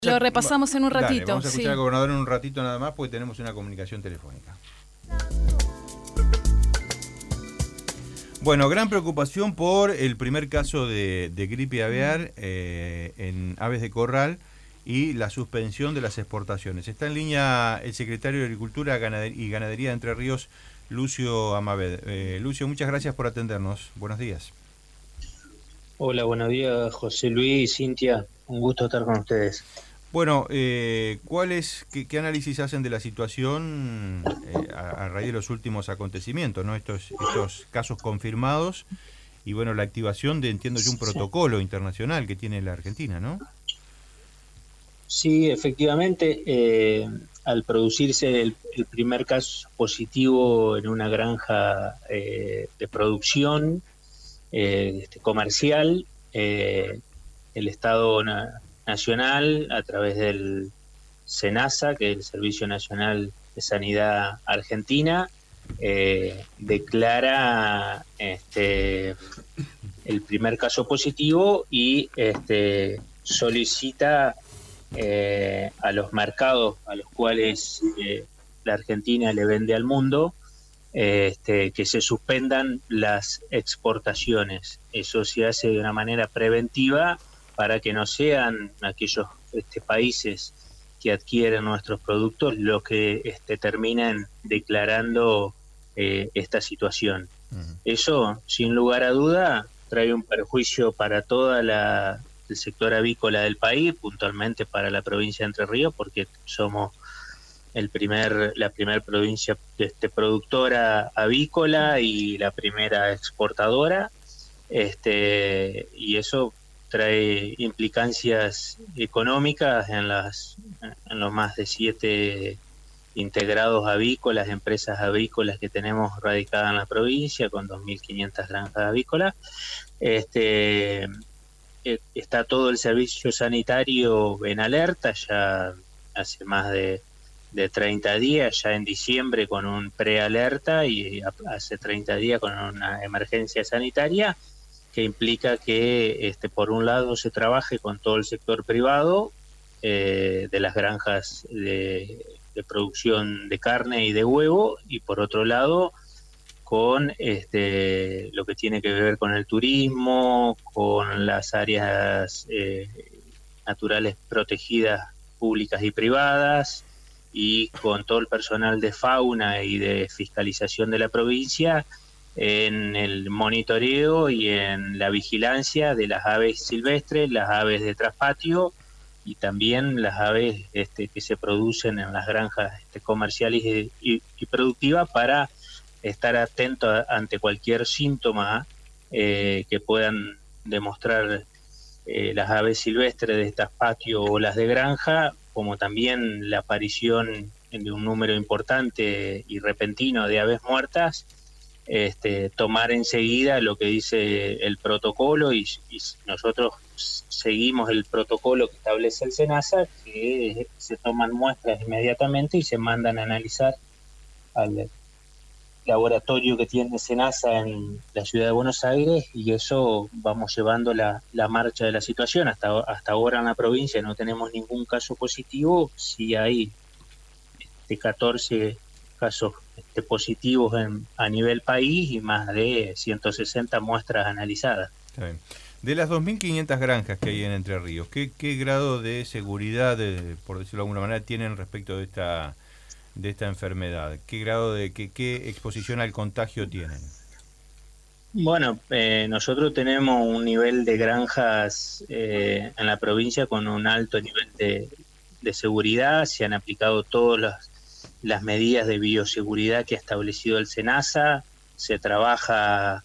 Lo repasamos en un Dale, ratito. vamos a escuchar Sí. al gobernador en un ratito nada más, porque tenemos una comunicación telefónica. Bueno, gran preocupación por el primer caso de gripe aviar en aves de corral y la suspensión de las exportaciones. Está en línea el secretario de Agricultura y Ganadería de Entre Ríos, Lucio Amaved. Lucio, muchas gracias por atendernos. Buenos días. Hola, buenos días, José Luis y Cintia. Un gusto estar con ustedes. Bueno, qué análisis hacen de la situación a raíz de los últimos acontecimientos, ¿no? Estos casos confirmados y bueno, la activación de, entiendo yo, un Sí, protocolo internacional que tiene la Argentina, ¿no? sí, efectivamente, al producirse el primer caso positivo en una granja de producción comercial, el Estado Nacional, a través del SENASA, que es el Servicio Nacional de Sanidad Argentina, declara el primer caso positivo y solicita a los mercados a los cuales la Argentina le vende al mundo que se suspendan las exportaciones. Eso se hace de una manera preventiva para que no sean aquellos países que adquieren nuestros productos los que terminen declarando esta situación. Ujú. Eso, sin lugar a duda, trae un perjuicio para el sector avícola del país, puntualmente para la provincia de Entre Ríos, porque somos la primera provincia productora avícola y la primera exportadora, y eso trae implicancias económicas en los más de 7 integrados avícolas, empresas avícolas que tenemos radicadas en la provincia, con 2.500 granjas avícolas. Está todo el servicio sanitario en alerta, ya hace más de 30 días, ya en diciembre con un prealerta y hace 30 días con una emergencia sanitaria, que implica que por un lado se trabaje con todo el sector privado de las granjas de producción de carne y de huevo, y por otro lado con lo que tiene que ver con el turismo, con las áreas naturales protegidas públicas y privadas, y con todo el personal de fauna y de fiscalización de la provincia en el monitoreo y en la vigilancia de las aves silvestres, las aves de traspatio y también las aves que se producen en las granjas comerciales y productivas, para estar atento ante cualquier síntoma que puedan demostrar las aves silvestres de estas patios o las de granja, como también la aparición de un número importante y repentino de aves muertas. Tomar enseguida lo que dice el protocolo, y nosotros seguimos el protocolo que establece el SENASA, que se toman muestras inmediatamente y se mandan a analizar al laboratorio que tiene SENASA en la ciudad de Buenos Aires, y eso vamos llevando la marcha de la situación. Hasta ahora en la provincia no tenemos ningún caso positivo, sí hay 14 casos positivos a nivel país y más de 160 muestras analizadas. Está bien. De las 2.500 granjas que hay en Entre Ríos, ¿qué grado de seguridad, por decirlo de alguna manera, tienen respecto de esta enfermedad? ¿Qué grado qué exposición al contagio tienen? Bueno, nosotros tenemos un nivel de granjas en la provincia con un alto nivel de seguridad. Se han aplicado todas las medidas de bioseguridad que ha establecido el SENASA. Se trabaja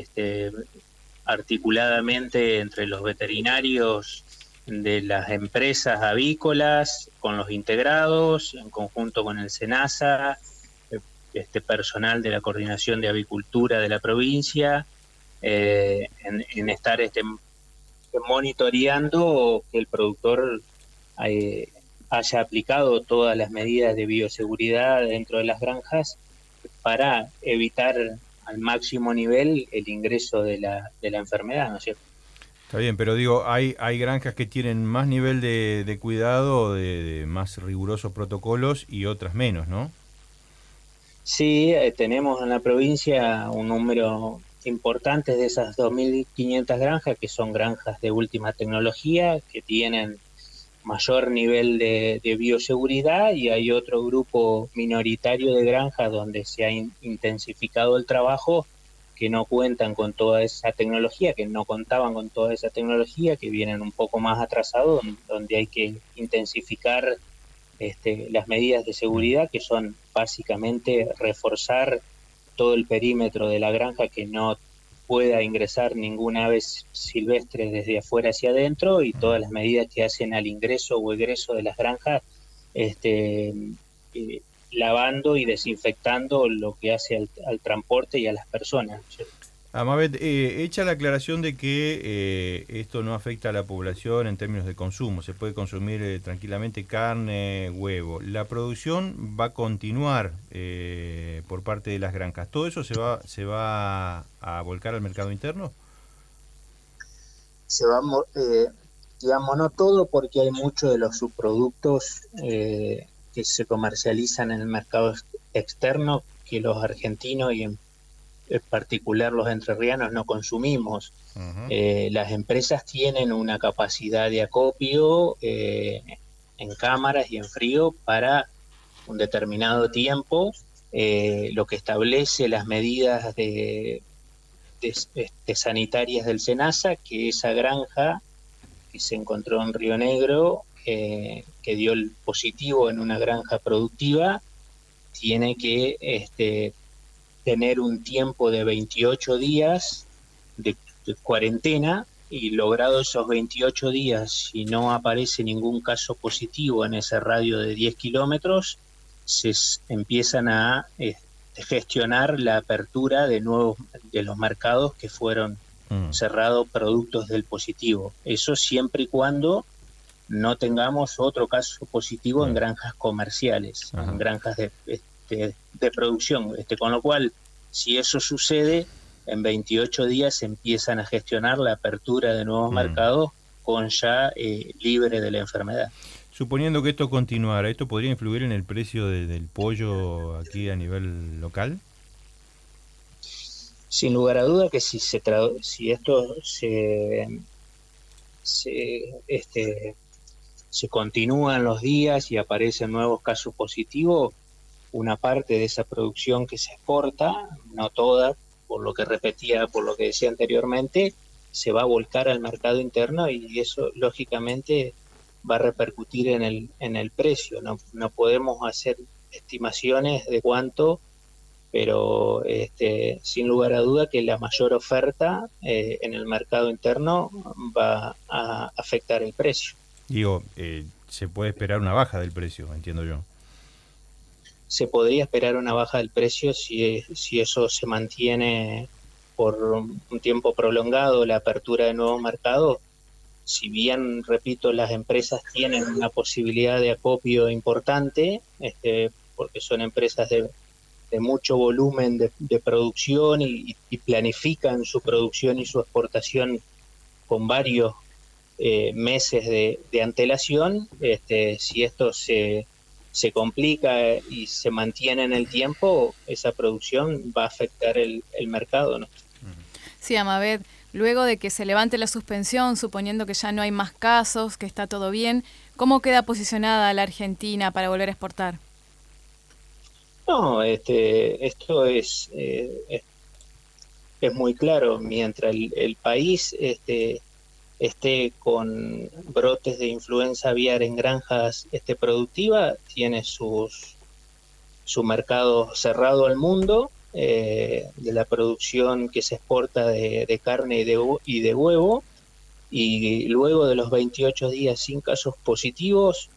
articuladamente entre los veterinarios de las empresas avícolas, con los integrados, en conjunto con el SENASA, personal de la Coordinación de Avicultura de la provincia, en estar monitoreando que el productor eh, haya aplicado todas las medidas de bioseguridad dentro de las granjas, para evitar al máximo nivel el ingreso de la enfermedad, ¿no es cierto? Está bien, pero digo, hay granjas que tienen más nivel de cuidado, de más rigurosos protocolos y otras menos, ¿no? Sí, tenemos en la provincia un número importante de esas 2.500 granjas, que son granjas de última tecnología, que tienen mayor nivel de bioseguridad, y hay otro grupo minoritario de granjas donde se ha intensificado el trabajo, que no cuentan con toda esa tecnología, que no contaban con toda esa tecnología, que vienen un poco más atrasados, donde hay que intensificar las medidas de Mm. seguridad, que son básicamente reforzar todo el perímetro de la granja, que no pueda ingresar ninguna ave silvestre desde afuera hacia adentro, y Mm. todas las medidas que hacen al ingreso o egreso de las granjas, este, lavando y desinfectando lo que hace al transporte y a las personas. Amabet, hecha la aclaración de que esto no afecta a la población en términos de consumo, se puede consumir tranquilamente carne, huevo. La producción va a continuar por parte de las granjas. ¿Todo eso se va a volcar al mercado interno? Se va, digamos, no todo, porque hay muchos de los subproductos que se comercializan en el mercado externo, que los argentinos y en particular los entrerrianos no consumimos. Ujú. Las empresas tienen una capacidad de acopio en cámaras y en frío para un determinado tiempo, lo que establece las medidas de sanitarias del SENASA, que esa granja que se encontró en Río Negro, que dio el positivo en una granja productiva, tiene que tener un tiempo de 28 días de cuarentena, y logrado esos 28 días, si no aparece ningún caso positivo en ese radio de 10 kilómetros, se empiezan a gestionar la apertura de nuevos de los mercados que fueron Mm. cerrados productos del positivo. Eso siempre y cuando no tengamos otro caso positivo en Bien. granjas comerciales, en Ajá. granjas de producción. Con lo cual, si eso sucede, en 28 días se empiezan a gestionar la apertura de nuevos Mm. mercados con ya libre de la enfermedad. Suponiendo que esto continuara, ¿esto podría influir en el precio del pollo aquí a nivel local? Sin lugar a duda que si esto se, se continúan los días y aparecen nuevos casos positivos, una parte de esa producción que se exporta, no toda, por lo que decía anteriormente, se va a volcar al mercado interno, y eso lógicamente va a repercutir en el precio. No, no podemos hacer estimaciones de cuánto, pero sin lugar a duda que la mayor oferta en el mercado interno va a afectar el precio. Digo, se puede esperar una baja del precio, entiendo yo. Se podría esperar una baja del precio si eso se mantiene por un tiempo prolongado, la apertura de nuevos mercados. Si bien, repito, las empresas tienen una posibilidad de acopio importante, porque son empresas de mucho volumen de producción, y planifican su producción y su exportación con varios meses de antelación. Si esto se complica y se mantiene en el tiempo, esa producción va a afectar el mercado, ¿no? Sí, Amabet, luego de que se levante la suspensión, suponiendo que ya no hay más casos, que está todo bien, ¿cómo queda posicionada la Argentina para volver a exportar? No, esto es muy claro. Mientras el país esté con brotes de influenza aviar en granjas productivas, tiene su mercado cerrado al mundo, de la producción que se exporta de carne y de huevo, y luego de los 28 días sin casos positivos,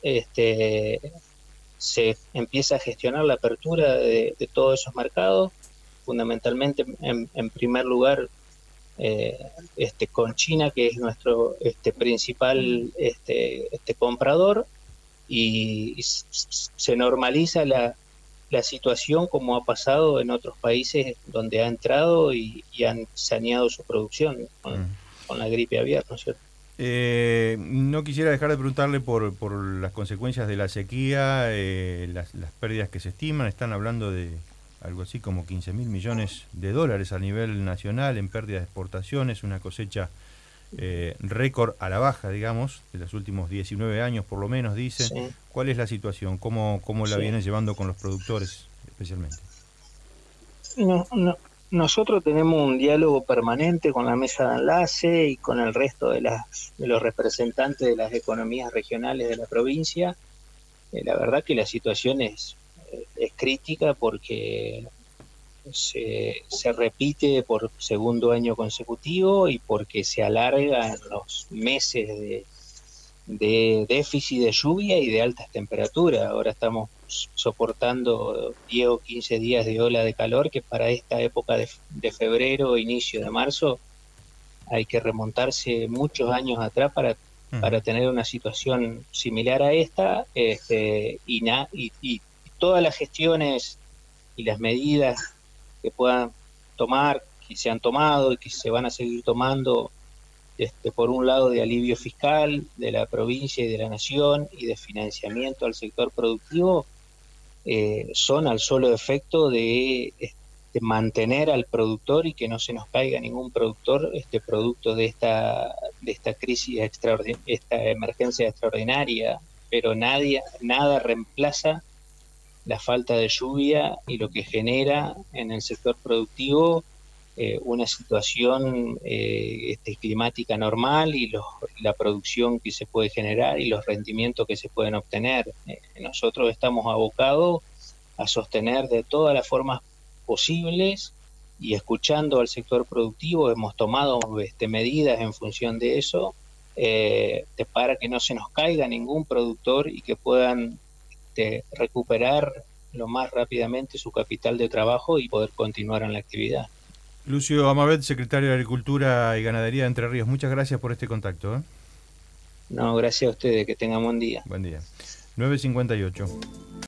se empieza a gestionar la apertura de todos esos mercados, fundamentalmente en primer lugar con China, que es nuestro principal comprador, y se normaliza la situación, como ha pasado en otros países donde ha entrado y han saneado su producción, ¿no? Mm. la gripe aviar, ¿no es cierto? No quisiera dejar de preguntarle por las consecuencias de la sequía, las pérdidas que se estiman. Están hablando de algo así como 15.000 millones de dólares a nivel nacional en pérdidas de exportaciones, una cosecha récord a la baja, digamos, de los últimos 19 años por lo menos, dicen. Sí. ¿Cuál es la situación? ¿Cómo la Sí. vienen llevando con los productores especialmente? Nosotros tenemos un diálogo permanente con la mesa de enlace y con el resto de los representantes de las economías regionales de la provincia. La verdad que la situación es crítica porque se repite por segundo año consecutivo y porque se alarga en los meses de déficit de lluvia y de altas temperaturas. Ahora estamos soportando 10 o 15 días de ola de calor que para esta época de febrero o inicio de marzo hay que remontarse muchos años atrás para tener una situación similar a esta, y todas las gestiones y las medidas que puedan tomar, que se han tomado y que se van a seguir tomando, por un lado de alivio fiscal de la provincia y de la nación y de financiamiento al sector productivo, son al solo efecto de mantener al productor y que no se nos caiga ningún productor producto de esta crisis esta emergencia extraordinaria, pero nada reemplaza la falta de lluvia y lo que genera en el sector productivo una situación climática normal y la producción que se puede generar y los rendimientos que se pueden obtener. Nosotros estamos abocados a sostener de todas las formas posibles y escuchando al sector productivo hemos tomado medidas en función de eso para que no se nos caiga ningún productor y que puedan recuperar lo más rápidamente su capital de trabajo y poder continuar en la actividad. Lucio Amavet, secretario de Agricultura y Ganadería de Entre Ríos, muchas gracias por este contacto. No, gracias a ustedes, que tengan buen día. Buen día. 9:58.